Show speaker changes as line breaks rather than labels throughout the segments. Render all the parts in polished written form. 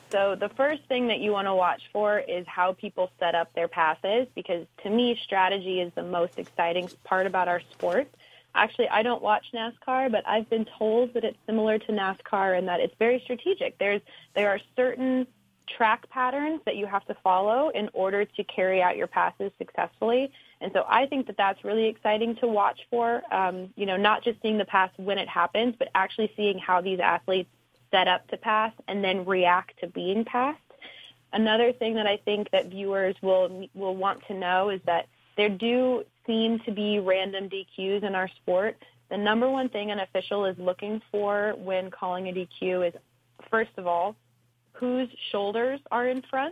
So the first thing that you want to watch for is how people set up their passes, because to me, strategy is the most exciting part about our sport. Actually, I don't watch NASCAR, but I've been told that it's similar to NASCAR and that it's very strategic. There are certain track patterns that you have to follow in order to carry out your passes successfully. And so I think that that's really exciting to watch for, not just seeing the pass when it happens, but actually seeing how these athletes set up to pass and then react to being passed. Another thing that I think that viewers will want to know is that there do seem to be random DQs in our sport. The number one thing an official is looking for when calling a DQ is, first of all, whose shoulders are in front,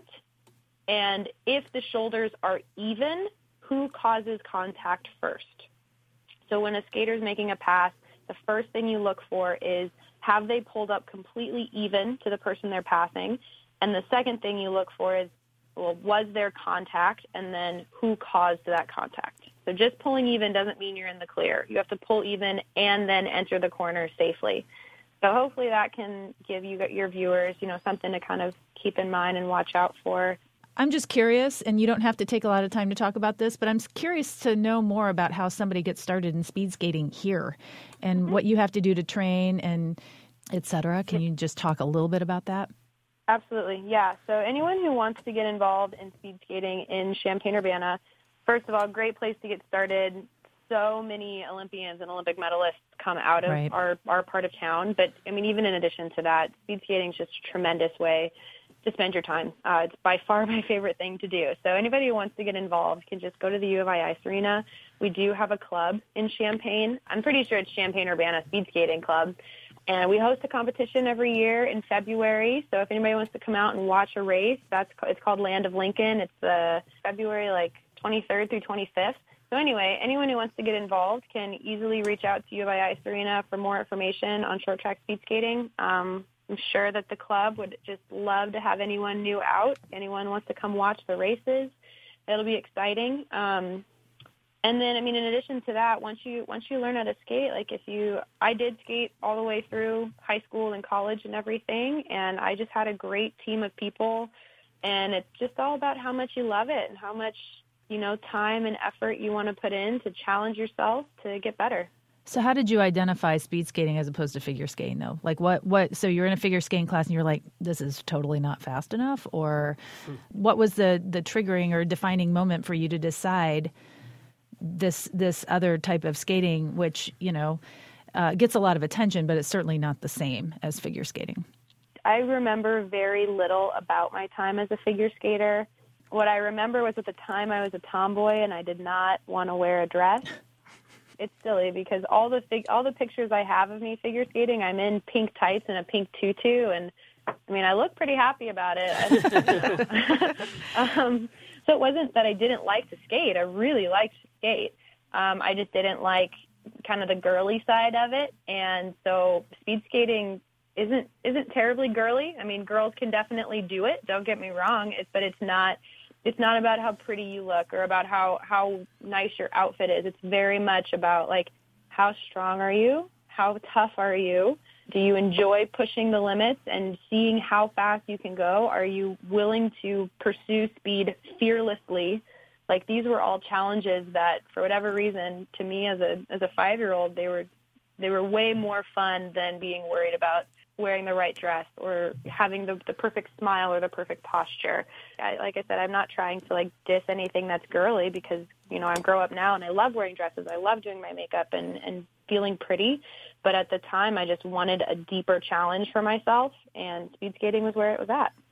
and if the shoulders are even, who causes contact first. So when a skater is making a pass, the first thing you look for is, have they pulled up completely even to the person they're passing? And the second thing you look for is, well, was there contact, and then who caused that contact? So just pulling even doesn't mean you're in the clear. You have to pull even and then enter the corner safely. So hopefully that can give your viewers, something to kind of keep in mind and watch out for.
I'm just curious, and you don't have to take a lot of time to talk about this, but I'm curious to know more about how somebody gets started in speed skating here and what you have to do to train and et cetera. Can you just talk a little bit about that?
Absolutely, yeah. So anyone who wants to get involved in speed skating in Champaign-Urbana, first of all, great place to get started. So many Olympians and Olympic medalists come out of our part of town. But, even in addition to that, speed skating is just a tremendous way to spend your time. It's by far my favorite thing to do. So anybody who wants to get involved can just go to the U of I Ice Arena. We do have a club in Champaign. I'm pretty sure it's Champaign-Urbana Speed Skating Club. And we host a competition every year in February. So if anybody wants to come out and watch a race, it's called Land of Lincoln. It's February 23rd through 25th. So anyway, anyone who wants to get involved can easily reach out to U of I Ice Arena for more information on short track speed skating. I'm sure that the club would just love to have anyone new out. Anyone wants to come watch the races, it'll be exciting. And then, in addition to that, once you learn how to skate, I did skate all the way through high school and college and everything, and I just had a great team of people, and it's just all about how much you love it and how much, time and effort you want to put in to challenge yourself to get better.
So how did you identify speed skating as opposed to figure skating, though? So you're in a figure skating class and you're like, this is totally not fast enough? Or what was the triggering or defining moment for you to decide this other type of skating, which, gets a lot of attention, but it's certainly not the same as figure skating?
I remember very little about my time as a figure skater. What I remember was at the time I was a tomboy and I did not want to wear a dress. It's silly because all the pictures I have of me figure skating, I'm in pink tights and a pink tutu, and I look pretty happy about it. So it wasn't that I didn't like to skate. I really liked to skate. I just didn't like kind of the girly side of it, and so speed skating isn't terribly girly. Girls can definitely do it. Don't get me wrong, but it's not about how pretty you look or about how nice your outfit is. It's very much about how strong are you? How tough are you? Do you enjoy pushing the limits and seeing how fast you can go? Are you willing to pursue speed fearlessly? These were all challenges that, for whatever reason, to me as a 5-year-old, they were way more fun than being worried about wearing the right dress or having the perfect smile or the perfect posture. Like I said, I'm not trying to diss anything that's girly because, I grow up now and I love wearing dresses. I love doing my makeup and feeling pretty. But at the time, I just wanted a deeper challenge for myself, and speed skating was where it was at.